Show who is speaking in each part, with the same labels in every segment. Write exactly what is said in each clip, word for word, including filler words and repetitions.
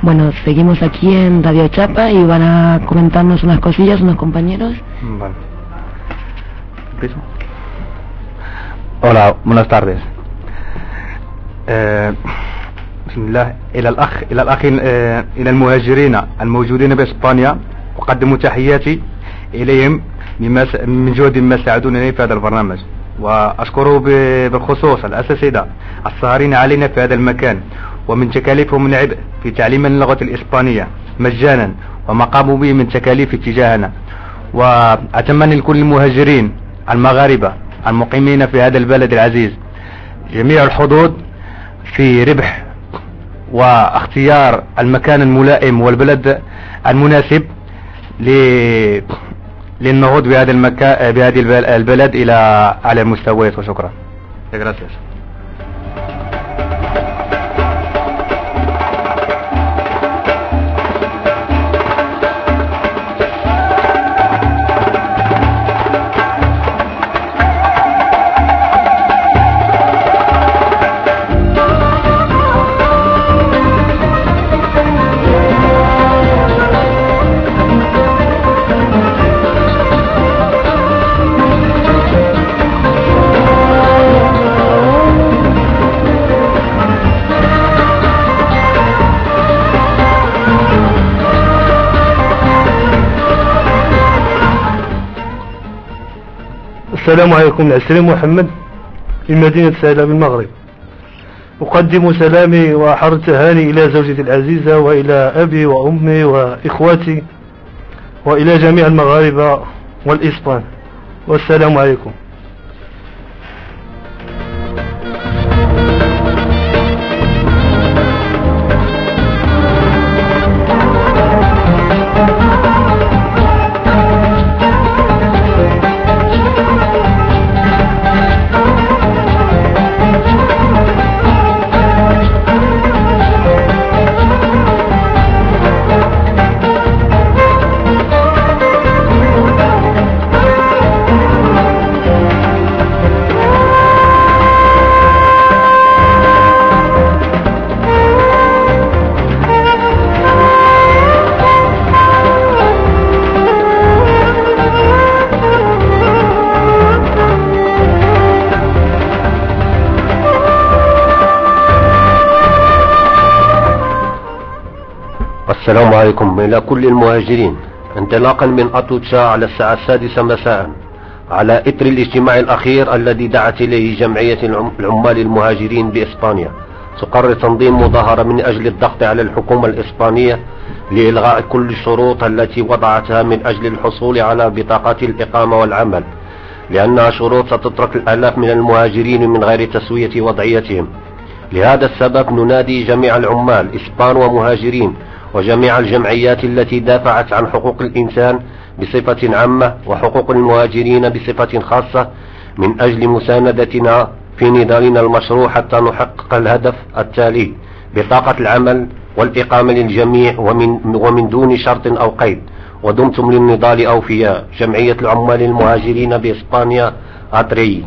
Speaker 1: Bueno, seguimos aquí en Radio Chapa y van a comentarnos unas cosillas unos compañeros.
Speaker 2: Vale. ¿Empiezo? Hola, buenas tardes. Eh, بسم الله. إلى الأخ إلى الأخ آه إلى المهاجرين الموجودين بإسبانيا أقدم تحياتي إليهم من جهد ما ساعدونني في هذا البرنامج، وأشكره بالخصوص الأساتذة السهرين علينا في هذا المكان ومن تكاليفهم من عبء في تعليم اللغة الإسبانية مجانا وما قاموا به من تكاليف اتجاهنا. وأتمنى لكل المهاجرين المغاربة المقيمين في هذا البلد العزيز جميع الحظوظ في ربح واختيار المكان الملائم والبلد المناسب للنهوض بهذا المكان بهذه البلد إلى أعلى المستويات. وشكرا. Gracias.
Speaker 3: السلام عليكم. العسري محمد من مدينة سهلة بالمغرب. أقدم سلامي وأحر التهاني إلى زوجتي العزيزة وإلى أبي وأمي وإخواتي وإلى جميع المغاربة والإسبان، والسلام عليكم.
Speaker 4: السلام عليكم إلى كل المهاجرين. انطلاقا من أتوتشا على الساعة السادسة مساء على إثر الاجتماع الأخير الذي دعت إليه جمعية العمال المهاجرين بإسبانيا، تقرر تنظيم مظاهرة من أجل الضغط على الحكومة الإسبانية لإلغاء كل الشروط التي وضعتها من أجل الحصول على بطاقات الإقامة والعمل، لأنها شروط ستترك الآلاف من المهاجرين من غير تسوية وضعيتهم. لهذا السبب ننادي جميع العمال إسبان ومهاجرين وجميع الجمعيات التي دافعت عن حقوق الإنسان بصفة عامة وحقوق المهاجرين بصفة خاصة من أجل مساندتنا في نضالنا المشروع حتى نحقق الهدف التالي: بطاقة العمل والإقامة للجميع ومن, ومن دون شرط أو قيد. ودمتم للنضال أوفياء. جمعية العمال المهاجرين بإسبانيا، أتري.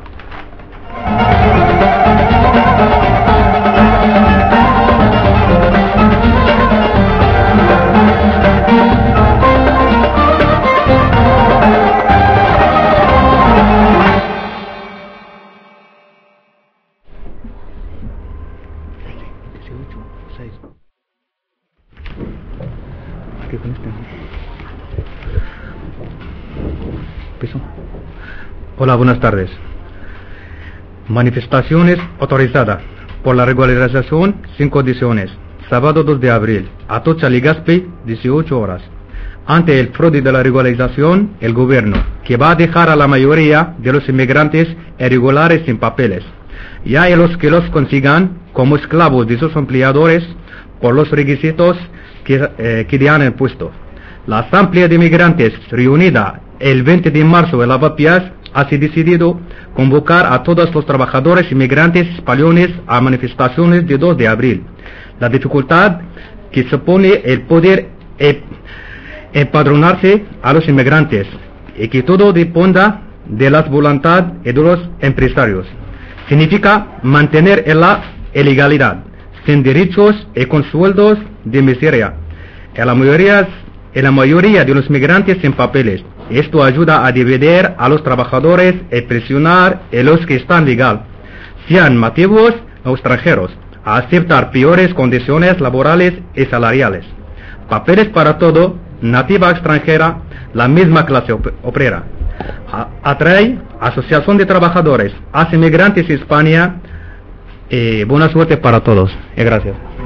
Speaker 2: Hola, buenas tardes. Manifestaciones autorizadas por la regularización sin condiciones. Sábado dos de abril, Atocha Legazpi, dieciocho horas. Ante el fraude de la regularización, el gobierno, que va a dejar a la mayoría de los inmigrantes irregulares sin papeles, y a los que los consigan como esclavos de sus empleadores por los requisitos que, eh, que le han impuesto. La Asamblea de Inmigrantes, reunida el veinte de marzo en Lavapiés, ha decidido convocar a todos los trabajadores inmigrantes españoles a manifestaciones de dos de abril. La dificultad que supone el poder empadronarse a los inmigrantes y que todo dependa de la voluntad de los empresarios significa mantener en la ilegalidad. sin derechos y con sueldos de miseria. En la mayoría, en la mayoría de los migrantes sin papeles. Esto ayuda a dividir a los trabajadores y presionar a los que están legal, sean nativos o extranjeros, a aceptar peores condiciones laborales y salariales. Papeles para todo, nativa extranjera, la misma clase op obrera. A atrae Asociación de Trabajadores, hace migrantes en España, y buena suerte para todos. Y gracias.